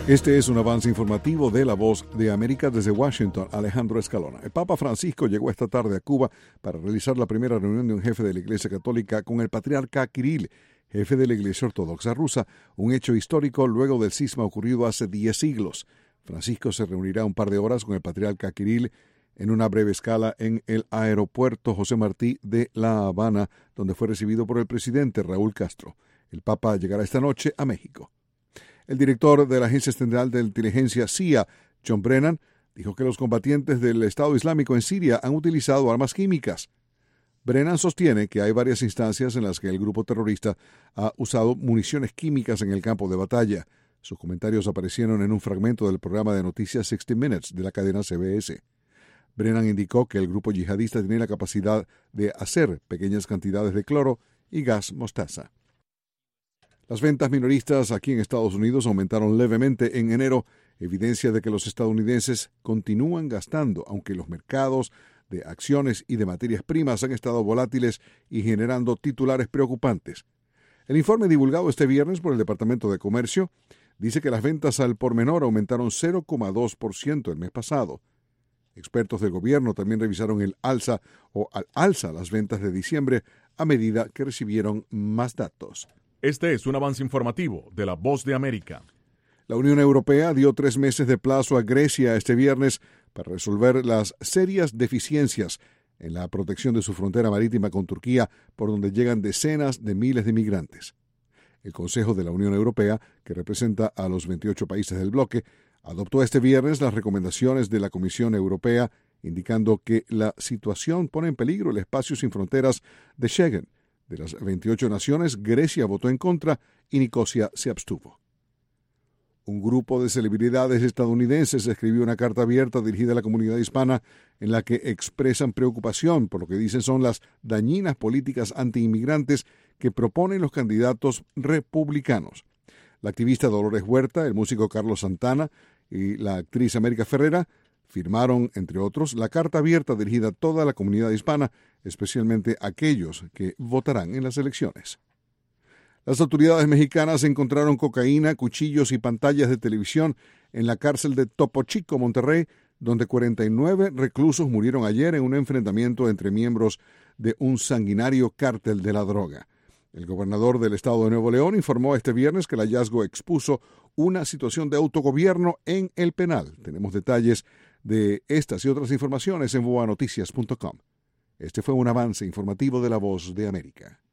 Este es un avance informativo de La Voz de América desde Washington. Alejandro Escalona. El Papa Francisco llegó esta tarde a Cuba para realizar la primera reunión de un jefe de la Iglesia Católica con el patriarca Kirill, jefe de la Iglesia Ortodoxa rusa, un hecho histórico luego del cisma ocurrido hace 10 siglos. Francisco se reunirá un par de horas con el patriarca Kirill en una breve escala en el aeropuerto José Martí de La Habana, donde fue recibido por el presidente Raúl Castro. El Papa llegará esta noche a México. El director de la Agencia Central de Inteligencia CIA, John Brennan, dijo que los combatientes del Estado Islámico en Siria han utilizado armas químicas. Brennan sostiene que hay varias instancias en las que el grupo terrorista ha usado municiones químicas en el campo de batalla. Sus comentarios aparecieron en un fragmento del programa de noticias 60 Minutes de la cadena CBS. Brennan indicó que el grupo yihadista tiene la capacidad de hacer pequeñas cantidades de cloro y gas mostaza. Las ventas minoristas aquí en Estados Unidos aumentaron levemente en enero, evidencia de que los estadounidenses continúan gastando, aunque los mercados de acciones y de materias primas han estado volátiles y generando titulares preocupantes. El informe divulgado este viernes por el Departamento de Comercio dice que las ventas al por menor aumentaron 0,2% el mes pasado. Expertos del gobierno también revisaron al alza las ventas de diciembre a medida que recibieron más datos. Este es un avance informativo de La Voz de América. La Unión Europea dio 3 meses de plazo a Grecia este viernes para resolver las serias deficiencias en la protección de su frontera marítima con Turquía, por donde llegan decenas de miles de migrantes. El Consejo de la Unión Europea, que representa a los 28 países del bloque, adoptó este viernes las recomendaciones de la Comisión Europea, indicando que la situación pone en peligro el espacio sin fronteras de Schengen. De las 28 naciones, Grecia votó en contra y Nicosia se abstuvo. Un grupo de celebridades estadounidenses escribió una carta abierta dirigida a la comunidad hispana en la que expresan preocupación por lo que dicen son las dañinas políticas antiinmigrantes que proponen los candidatos republicanos. La activista Dolores Huerta, el músico Carlos Santana y la actriz América Ferrera firmaron, entre otros, la carta abierta dirigida a toda la comunidad hispana, especialmente a aquellos que votarán en las elecciones. Las autoridades mexicanas encontraron cocaína, cuchillos y pantallas de televisión en la cárcel de Topo Chico, Monterrey, donde 49 reclusos murieron ayer en un enfrentamiento entre miembros de un sanguinario cártel de la droga. El gobernador del estado de Nuevo León informó este viernes que el hallazgo expuso una situación de autogobierno en el penal. Tenemos detalles de estas y otras informaciones en boanoticias.com. Este fue un avance informativo de La Voz de América.